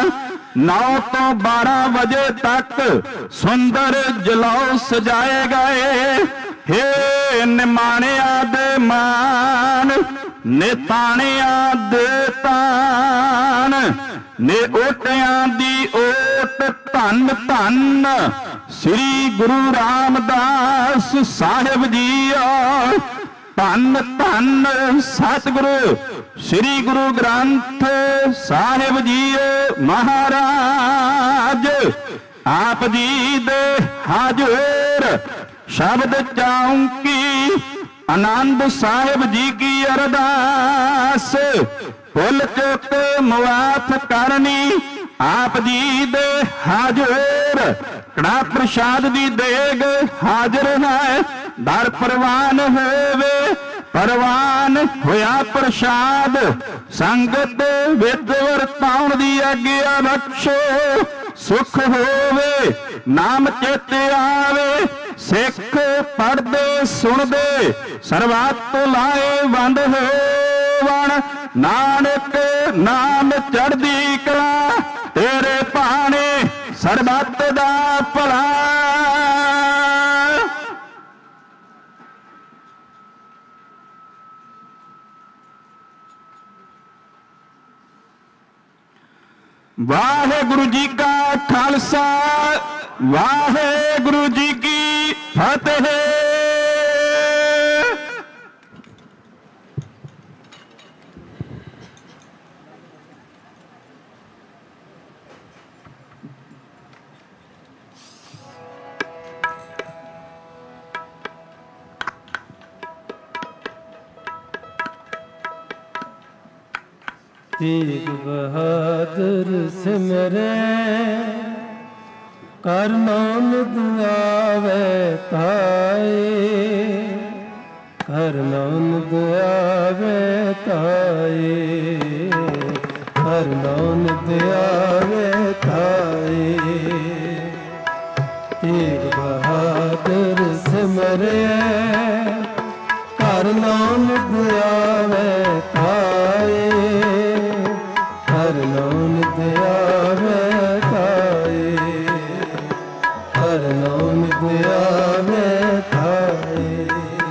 9 ਤੋਂ 12 ਵਜੇ ਤੱਕ ਸੁੰਦਰ ਜਲੌ ਸਜਾਏ ਗਏ। ਹੇ ਨਿਮਾਣਿਆਂ ਦੇ ਮਾਨ, ਨਿਤਾਣਿਆਂ ਦੇ ਤਾਨ, ਨੇ ਓਟਿਆਂ ਦੀ ਓਟ ਧੰਨ ਧੰਨ ਸ੍ਰੀ ਗੁਰੂ ਰਾਮਦਾਸ ਸਾਹਿਬ ਜੀਓ। ਧੰਨ ਧੰਨ ਸਤਿਗੁਰੂ ਸ੍ਰੀ ਗੁਰੂ ਗ੍ਰੰਥ ਸਾਹਿਬ ਜੀਓ ਮਹਾਰਾਜ। ਆਪ ਜੀ ਦੇ ਹਾਜ਼ਰ ਸ਼ਬਦ ਚੌਂਕੀ ਆਨੰਦ ਸਾਹਿਬ ਜੀ ਕੀ ਅਰਦਾਸ। ਭੁੱਲ ਚੁੱਕ ਮੁਆਫ ਕਰਨੀ ਆਪ ਜੀ ਦੇ ਹਾਜ਼ਰ। ਕੜਾ ਪ੍ਰਸ਼ਾਦ ਦੀ ਦੇਗ ਹਾਜ਼ਰ ਹੈ, ਦਰ ਪ੍ਰਵਾਨ ਹੋਵੇ। ਪ੍ਰਵਾਨ ਹੋਇਆ ਪ੍ਰਸ਼ਾਦ ਸੰਗਤ ਵਿੱਚ ਵਰਤਾਉਣ ਦੀ ਆਗਿਆ ਬਖਸ਼ੋ। ਸੁਖ ਹੋਵੇ ਨਾਮ ਚਿਤ ਆਵੇ, ਸਿੱਖ ਪੜ੍ਹਦੇ ਸੁਣਦੇ ਸਰਬੱਤ ਲਾਏ ਵੰਡ ਹੋਵਣ। ਨਾਨਕ ਨਾਮ ਚੜ੍ਹਦੀ ਕਲਾ ਤੇਰੇ ਭਾਣੇ ਸਰਬੱਤ ਦਾ ਭਲਾ। ਵਾਹਿਗੁਰੂ ਜੀ ਕਾ ਖਾਲਸਾ, ਵਾਹਿਗੁਰੂ ਜੀ ਕੀ ਫਤਿਹ। ਤੇਗ ਬਹਾਦਰ ਸਿਮਰੈ, ਕਰ ਨਾਨਕ ਆਵੇ ਤਾਏ। ਕਰ ਨਾਨਕ ਆਵੇ ਤਾਏ, ਕਰ ਨਾਨਕ ਆਵੇ ਤਾਏ। ਤੇਗ ਬਹਾਦਰ ਸਿਮਰੈ, ਕਰ ਨਾਨਕ ਆਵੇ ਤਾਏ। ਕਰ ਨਾਨਕ ਆਵੇ ਤਾਏ, ਕਰ ਨਾਨਕ ਆਵੇ ਤਾਏ।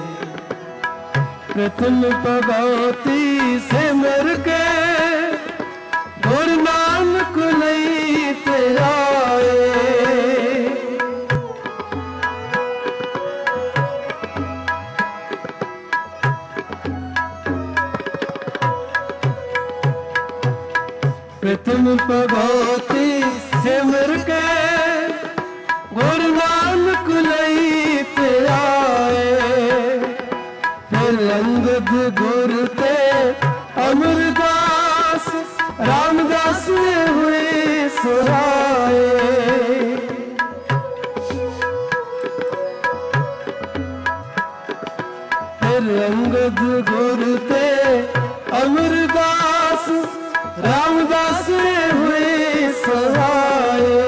ਪ੍ਰਥਮ ਭਗਉਤੀ ਸਿਮਰ ਕੇ, ਗੁਰੂ ਨਾਨਕ ਲਈ ਤੇ ਆਏ। ਪ੍ਰਥਮ ਭਗਉਤੀ ਸਿਮਰ ਕੇ, ਗੁਰੂ ਨਾਨਕ ਲਈ ਤੇ ਆਏ। ਫਿਰ ਅੰਗਦ ਗੁਰ ਤੇ ਅਮਰਦਾਸ, ਰਾਮਦਾਸ ਹੋਏ ਸੁਰਾਏ। ਫਿਰ ਅੰਗਦ ਗੁਰ ਤੇ ਅਮਰਦਾਸ, ਰਾਮਦਾਸ ਹੋਏ ਸਹਾਏ।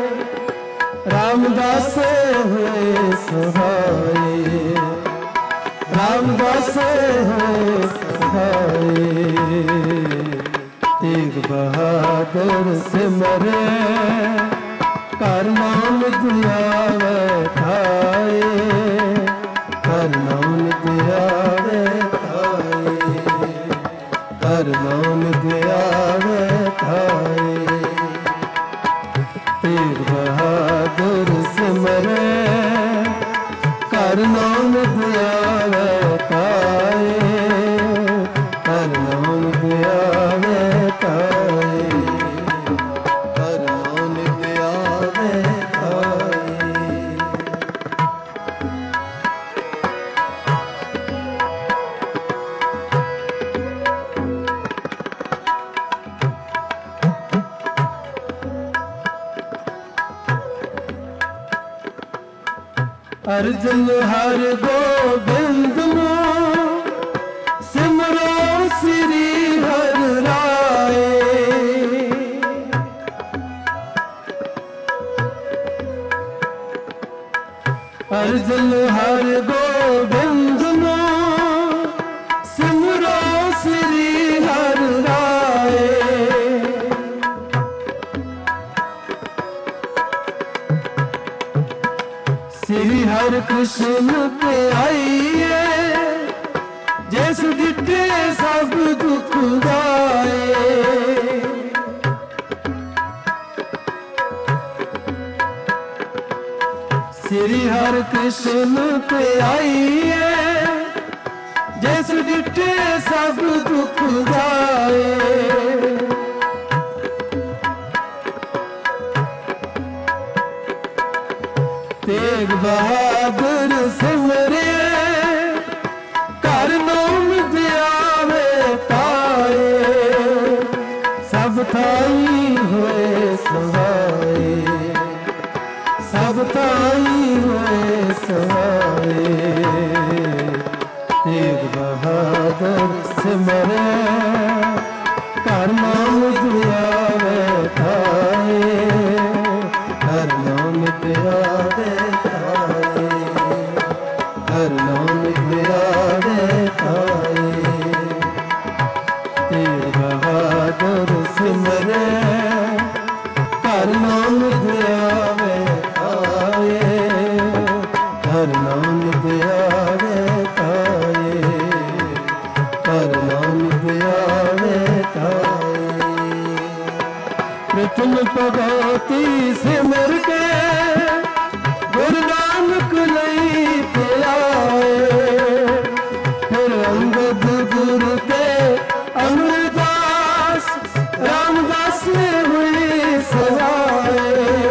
ਰਾਮਦਾਸ ਹੋਏ ਸਹਾਏ, ਰਾਮਦਾਸ ਹੋਏ ਸਹਾਏ। ਤੇਗ ਬਹਾਦਰ ਸਿਮਰੈ, ਕਰ ਨਾਨਕ ਆਵੇ ਤਾਏ। ਕਰ ਨਾਨਕ ਆਵੇ ਤਾਏ, ਕਰ ਨਾਨਕ ਆਵੇ ਤਾਏ। ਤੇਗ ਬਹਾਦਰ ਸਿਮਰੈ, ਕਰ ਨਾਨਕ ਆਵੇ ਤਾਏ। ਕਰ ਨਾਨਕ ਆਵੇ ਤਾਏ, ਕਰ ਨਾਨਕ ਆਵੇ ਤਾਏ। ਅਰਜਨ ਹਰ ਗੋਬਿੰਦ ਨੂੰ, ਸਿਮਰੋ ਸ੍ਰੀ ਹਰਿ ਰਾਏ। ਅਰਜਨ ਹਰ ਗੋਬਿੰਦ ਨੂੰ, ਸਿਮਰੋ ਸ੍ਰੀ ਹਰਿ ਰਾਏ। श्री हरि कृष्ण पे आइए, जिस डिठे सब दुख जाए। श्री हरि कृष्ण पे आइए, जिस डिठे सब दुख जाए। तेग बहादुर सिमरे, कर नाम दियावे पाए। सब थाई होए सहाय, सब थाई होए सहाय। तेग बहादुर सिमरे, कर नाम दियावे पाए। हर नाम दियावे पाए, हर नाम दियावे पाए। तेग बहादुर सिमरे, कर नाम दियावे पाए। हर नाम दियावे पाए, हर नाम दियावे पाए। प्रथम भगवती सिमर के, गुरु नानक लई पिलाए। फिर अंगद गुरु के अमरदास, रामदास हुई सहाय।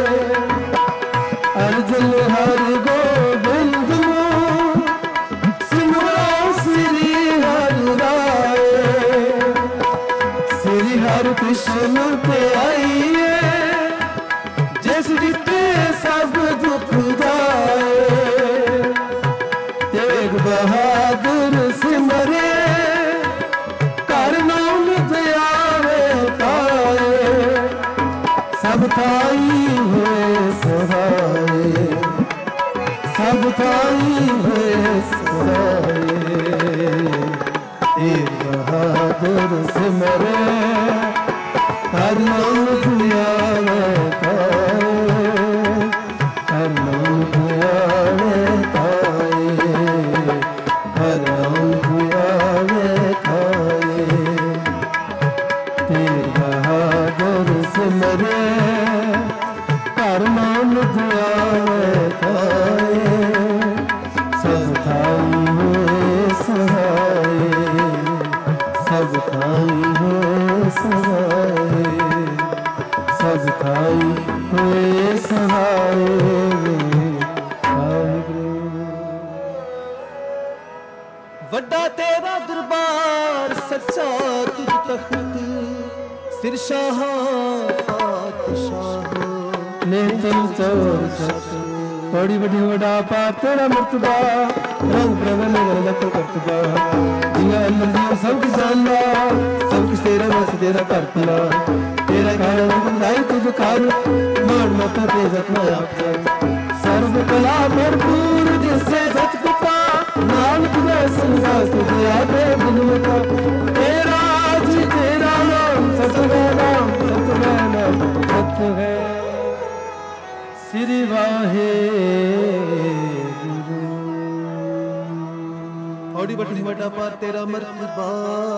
अर्जुन हरि गोविंद मों, सिमरो श्री हरि राय। श्री हरि कृष्ण पे आइए, जिस डिठे सब दुख जाए। तेग बहादुर सिमरे, कर नाम दियावे पाए। सब थाई हुए सहाय, सब थाई हुए सहाय। तेग बहादुर सिमरे, कर नाम दियावे पाए। हर नाम दियावे पाए, हर नाम दियावे पाए। तेग बहादुर सिमरे, कर नाम दियावे पाए। सब थाई हुए सहाय, सब थाई हुए सहाय, सब थाई हुए सहाय। ਵੱਡਾ ਤੇਰਾ ਦਰਬਾਰ ਸੱਚਾ ਤੁਝ ਤਖਤ, ਸਿਰ ਸ਼ਾਹਾਂ ਪਾਤਸ਼ਾਹ। नेतम चोर सत, बड़ी बड़ी वडा पा तेरा मर्तबा। रंग प्रगन लखन करतबा, जिया नदियों सब किसाना, सब किस तेरा बस तेरा करतला। तेरा कारण बंदाई तुझ कार, मान मता ते जतना आप। सर्व कला भरपूर जिससे जत कुपा, नानक संगा तुझे आते बिनमता। तेरा जी तेरा नाम सतगुरु नाम, सतगुरु नाम सत्य है। श्री वाहे गुरु। थोड़ी बड़ी वड्डा पार तेरा मर्तबा,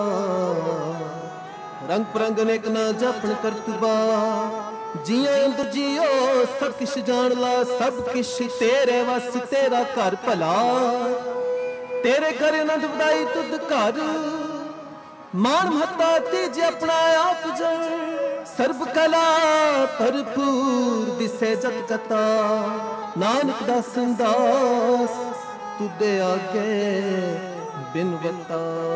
रंग परंग अनेक ना जपन करतबा। जिया अंदर जियो सब किश जान ला, सब किश तेरे वस तेरा घर भला। तेरे घर आनंद बधाई तुद घर, मान महता तीज अपना आप जन। सर्व कला भरपूर दिसे जत कता, नानक दास दास तुदे आगे बिनवता।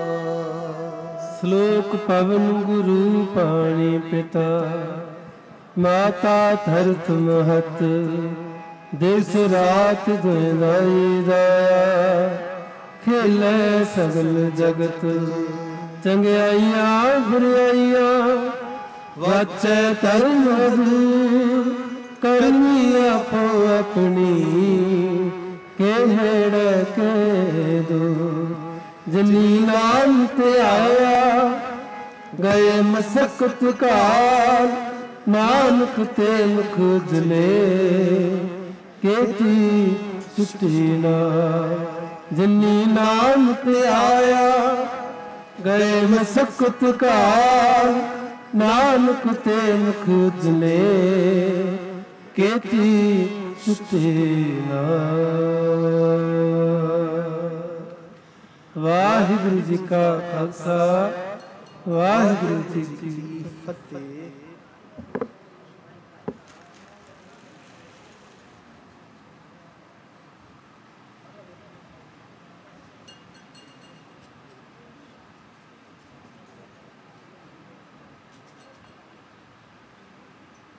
श्लोक पवन गुरु पाणी पिता, माता धरत महत। दिस रात दुनिदाई दाया, खेले सगल जगत। चंगियाइया बुराइया, वाचे कर्म दूर। करनी आपो अपनी, के नेड़े के दूर। जनी नाम ते आया, गए मसकत काल। नानक ते मुख जले, केती ਛੁੱਟੀ ਨਾ ਜਿਨੀ ਨਾਮ ਤੇ ਆਇਆ ਗਏ ਮਸਕਤ ਘਾਲ ਨਾਨਕ ਤੇ ਮੁਖ ਉਜਲੇ ਕੀਤੀ ਛੁੱਟੀ ਨਾ। ਵਾਹਿਗੁਰੂ ਜੀ ਕਾ ਖਾਲਸਾ ਵਾਹਿਗੁਰੂ ਜੀ ਕੀ ਫਤਿਹ।